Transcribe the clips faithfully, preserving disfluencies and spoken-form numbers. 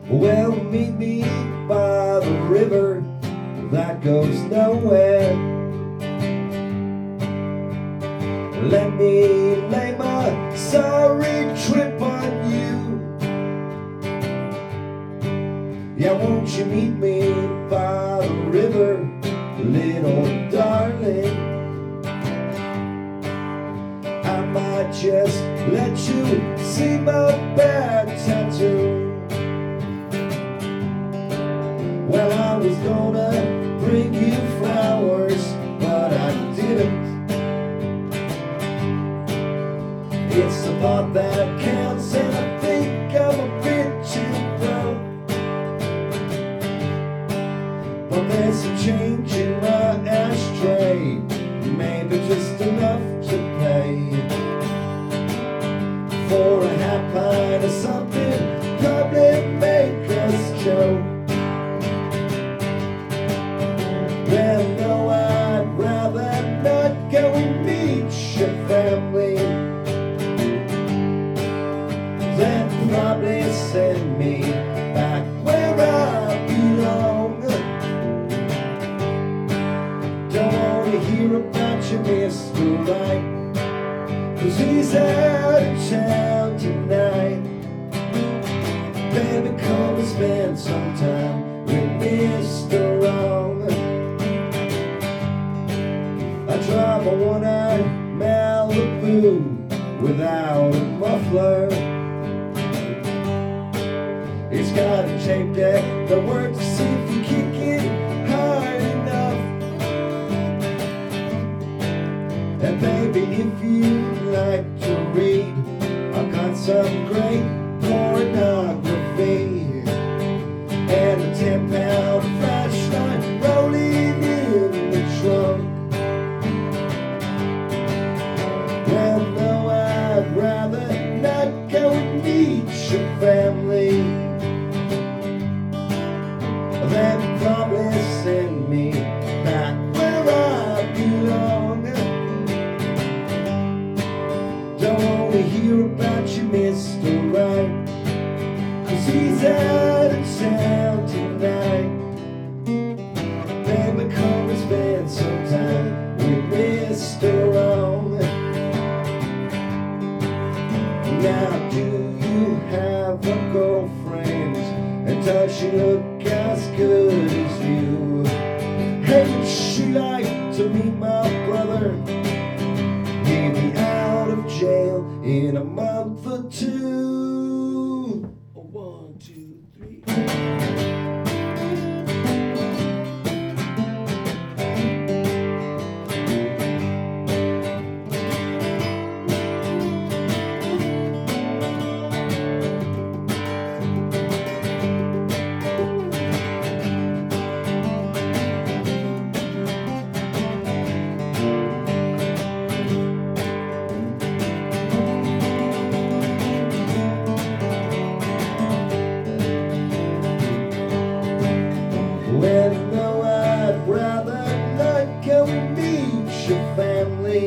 Well, meet me by the river that goes nowhere. Let me lay my sorry trip on you. Yeah, won't you meet me by the river, little darling? I might just let you see my bad tattoo. Well, I was gonna bring you flowers, but I didn't. It's the thought that counts, and I think I'm a bit too broke. But there's some change in my ashtray, maybe just enough to pay for a half pint of something, probably make us choke. Well, no, I'd rather not go and meet your family. Then probably send me back where I belong. Don't want to hear about your Mister Right, 'cause he's out of town tonight. Baby, come and spend some time with Mister Wrong. I drive a one-eyed Malibu without a muffler. It's got a tape deck that works to see if you kick it hard enough. And baby, if you'd like to read, I've got some great pornography and a ten pound flashlight rolling in the trunk. Well, no, I'd rather not go and meet your family. Then probably send me back where I belong. Don't want to hear about you, Mister Right, 'cause he's out of town tonight. Baby, come and spend some time with Mister Wrong. Now, do you have a girlfriend, and does she look as good as you? Hey, would she like to meet my brother? He'll be out of jail in a month or two. One, two, three. Well, no, I'd rather not go and meet your family.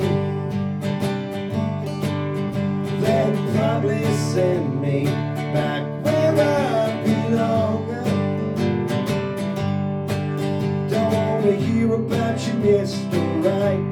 Then probably send me back where I belong. Don't want to hear about you, Mister Right,